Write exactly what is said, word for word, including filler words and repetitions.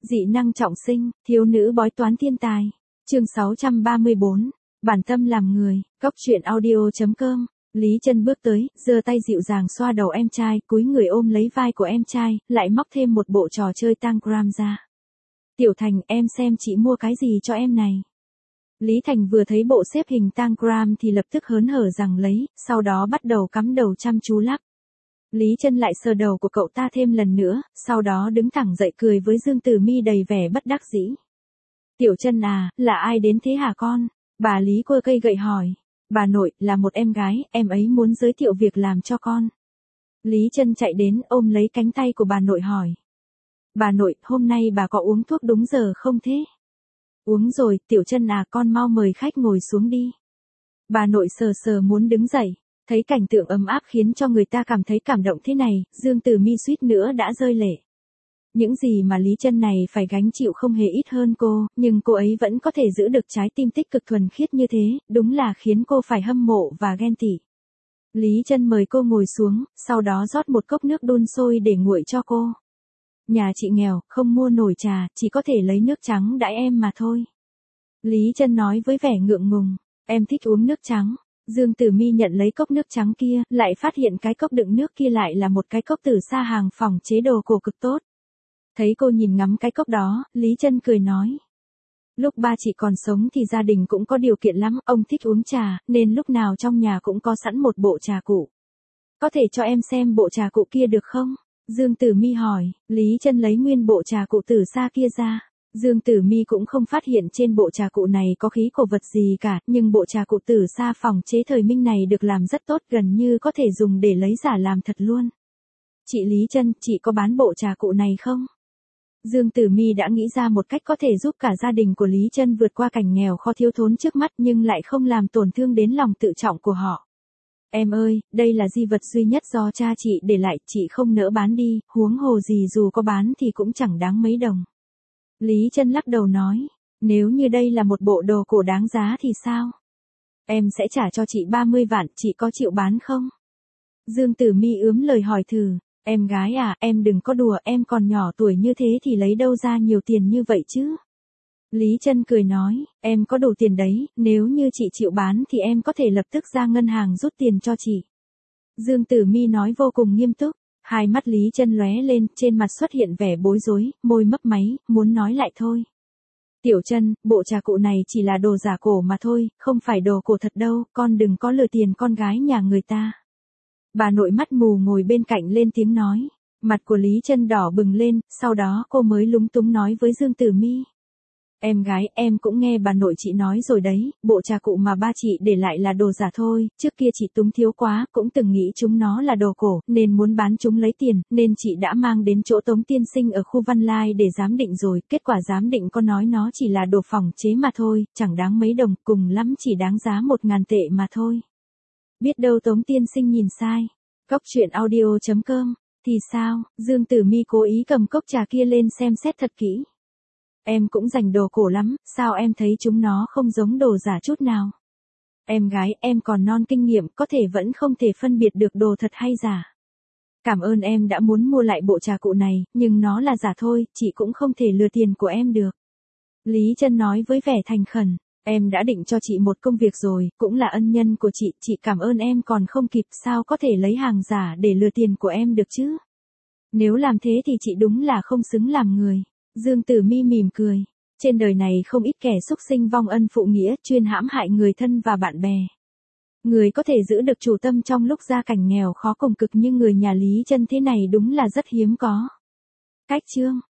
Dị năng trọng sinh, thiếu nữ bói toán thiên tài. Chương sáu trăm ba mươi bốn. Bản tâm làm người, Cóc truyện audio chấm com. Lý Chân bước tới, giơ tay dịu dàng xoa đầu em trai, cúi người ôm lấy vai của em trai, lại móc thêm một bộ trò chơi Tangram ra. Tiểu Thành, em xem chị mua cái gì cho em này. Lý Thành vừa thấy bộ xếp hình Tangram thì lập tức hớn hở rằng lấy, sau đó bắt đầu cắm đầu chăm chú lắc. Lý Chân lại sờ đầu của cậu ta thêm lần nữa, sau đó đứng thẳng dậy cười với Dương Tử Mi đầy vẻ bất đắc dĩ. Tiểu Chân à, là ai đến thế hả con? Bà Lý quơ cây gậy hỏi. Bà nội, là một em gái, em ấy muốn giới thiệu việc làm cho con. Lý Chân chạy đến ôm lấy cánh tay của bà nội hỏi. Bà nội, hôm nay bà có uống thuốc đúng giờ không thế? Uống rồi, Tiểu Chân à, con mau mời khách ngồi xuống đi. Bà nội sờ sờ muốn đứng dậy. Thấy cảnh tượng ấm áp khiến cho người ta cảm thấy cảm động thế này, Dương Tử Mi suýt nữa đã rơi lệ. Những gì mà Lý Chân này phải gánh chịu không hề ít hơn cô, nhưng cô ấy vẫn có thể giữ được trái tim tích cực thuần khiết như thế, đúng là khiến cô phải hâm mộ và ghen tị. Lý Chân mời cô ngồi xuống, sau đó rót một cốc nước đun sôi để nguội cho cô. Nhà chị nghèo, không mua nổi trà, chỉ có thể lấy nước trắng đãi em mà thôi. Lý Chân nói với vẻ ngượng ngùng, em thích uống nước trắng. Dương Tử Mi nhận lấy cốc nước trắng kia, lại phát hiện cái cốc đựng nước kia lại là một cái cốc từ xa hàng phòng chế đồ cổ cực tốt. Thấy cô nhìn ngắm cái cốc đó, Lý Chân cười nói. Lúc ba chị còn sống thì gia đình cũng có điều kiện lắm, ông thích uống trà, nên lúc nào trong nhà cũng có sẵn một bộ trà cụ. Có thể cho em xem bộ trà cụ kia được không? Dương Tử Mi hỏi, Lý Chân lấy nguyên bộ trà cụ từ xa kia ra. Dương Tử Mi cũng không phát hiện trên bộ trà cụ này có khí cổ vật gì cả, nhưng bộ trà cụ từ xa phòng chế thời Minh này được làm rất tốt, gần như có thể dùng để lấy giả làm thật luôn. Chị Lý Chân, chị có bán bộ trà cụ này không? Dương Tử Mi đã nghĩ ra một cách có thể giúp cả gia đình của Lý Chân vượt qua cảnh nghèo khó thiếu thốn trước mắt nhưng lại không làm tổn thương đến lòng tự trọng của họ. Em ơi, đây là di vật duy nhất do cha chị để lại, chị không nỡ bán đi, huống hồ gì dù có bán thì cũng chẳng đáng mấy đồng. Lý Chân lắc đầu nói, nếu như đây là một bộ đồ cổ đáng giá thì sao? Em sẽ trả cho chị ba mươi vạn, chị có chịu bán không? Dương Tử Mi ướm lời hỏi thử, em gái à, em đừng có đùa, em còn nhỏ tuổi như thế thì lấy đâu ra nhiều tiền như vậy chứ? Lý Chân cười nói, em có đủ tiền đấy, nếu như chị chịu bán thì em có thể lập tức ra ngân hàng rút tiền cho chị. Dương Tử Mi nói vô cùng nghiêm túc. Hai mắt Lý Chân lóe lên, trên mặt xuất hiện vẻ bối rối, môi mấp máy, muốn nói lại thôi. Tiểu Chân, bộ trà cụ này chỉ là đồ giả cổ mà thôi, không phải đồ cổ thật đâu, con đừng có lừa tiền con gái nhà người ta. Bà nội mắt mù ngồi bên cạnh lên tiếng nói. Mặt của Lý Chân đỏ bừng lên, sau đó cô mới lúng túng nói với Dương Tử Mi. Em gái, em cũng nghe bà nội chị nói rồi đấy, bộ trà cụ mà ba chị để lại là đồ giả thôi, trước kia chị túng thiếu quá, cũng từng nghĩ chúng nó là đồ cổ, nên muốn bán chúng lấy tiền, nên chị đã mang đến chỗ Tống tiên sinh ở khu Văn Lai để giám định rồi, kết quả giám định có nói nó chỉ là đồ phỏng chế mà thôi, chẳng đáng mấy đồng, cùng lắm chỉ đáng giá một ngàn tệ mà thôi. Biết đâu Tống tiên sinh nhìn sai. Cóc truyện audio chấm com, thì sao? Dương Tử Mi cố ý cầm cốc trà kia lên xem xét thật kỹ. Em cũng rành đồ cổ lắm, sao em thấy chúng nó không giống đồ giả chút nào? Em gái, em còn non kinh nghiệm, có thể vẫn không thể phân biệt được đồ thật hay giả. Cảm ơn em đã muốn mua lại bộ trà cụ này, nhưng nó là giả thôi, chị cũng không thể lừa tiền của em được. Lý Chân nói với vẻ thành khẩn, em đã định cho chị một công việc rồi, cũng là ân nhân của chị, chị cảm ơn em còn không kịp, sao có thể lấy hàng giả để lừa tiền của em được chứ? Nếu làm thế thì chị đúng là không xứng làm người. Dương Tử Mi mỉm cười. Trên đời này không ít kẻ xúc sinh vong ân phụ nghĩa, chuyên hãm hại người thân và bạn bè. Người có thể giữ được chủ tâm trong lúc gia cảnh nghèo khó cùng cực như người nhà Lý Chân thế này đúng là rất hiếm có. Cách chương